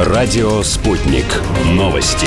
Радио «Спутник». Новости.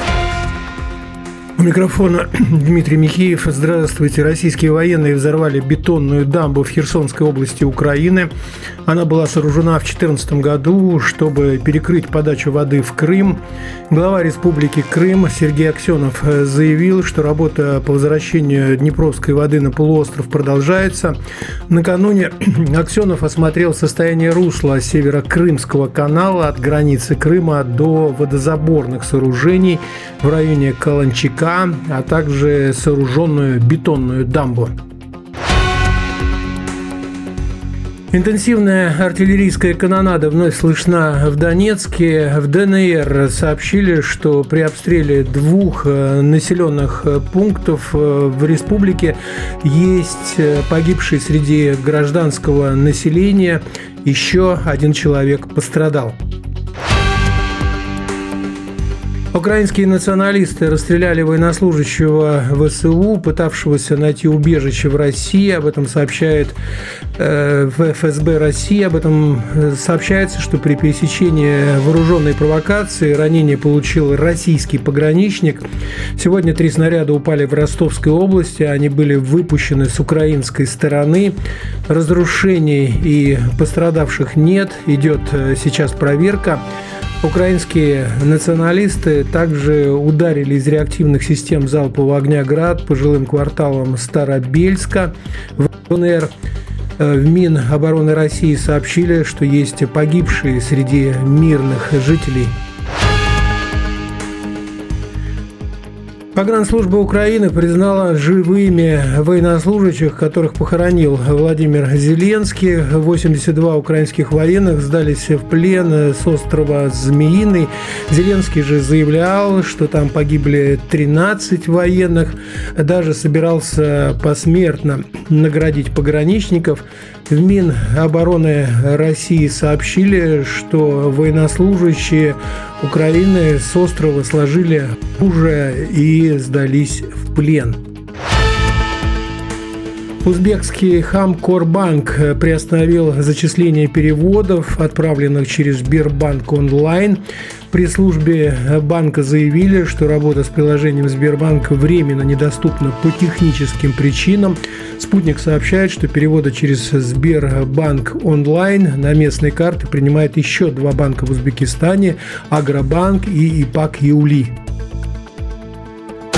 У микрофона Дмитрий Михеев. Здравствуйте. Российские военные взорвали бетонную дамбу в Херсонской области Украины. Она была сооружена в 2014 году, чтобы перекрыть подачу воды в Крым. Глава Республики Крым Сергей Аксенов заявил, что работа по возвращению Днепровской воды на полуостров продолжается. Накануне Аксенов осмотрел состояние русла Северо-Крымского канала от границы Крыма до водозаборных сооружений в районе Каланчика, а также сооруженную бетонную дамбу. Интенсивная артиллерийская канонада вновь слышна в Донецке. В ДНР сообщили, что при обстреле двух населенных пунктов в республике есть погибший среди гражданского населения. Еще один человек пострадал. Украинские националисты расстреляли военнослужащего ВСУ, пытавшегося найти убежище в России. Об этом сообщает ФСБ России. Об этом сообщается, что при пересечении вооруженной провокации ранение получил российский пограничник. Сегодня 3 снаряда упали в Ростовской области. Они были выпущены с украинской стороны. Разрушений и пострадавших нет. Идет сейчас проверка. Украинские националисты также ударили из реактивных систем залпового огня «Град» по жилым кварталам Старобельска в ДНР. В Минобороны России сообщили, что есть погибшие среди мирных жителей. Погранслужба Украины признала живыми военнослужащих, которых похоронил Владимир Зеленский. 82 украинских военных сдались в плен с острова Змеиный. Зеленский же заявлял, что там погибли 13 военных. Даже собирался посмертно наградить пограничников. В Минобороны России сообщили, что военнослужащие Украины с острова сложили оружие и сдались в плен. Узбекский Хамкорбанк приостановил зачисление переводов, отправленных через Сбербанк онлайн. При службе банка заявили, что работа с приложением Сбербанк временно недоступна по техническим причинам. Спутник сообщает, что переводы через Сбербанк онлайн на местные карты принимает еще 2 банка в Узбекистане – Агробанк и Ипак Юли.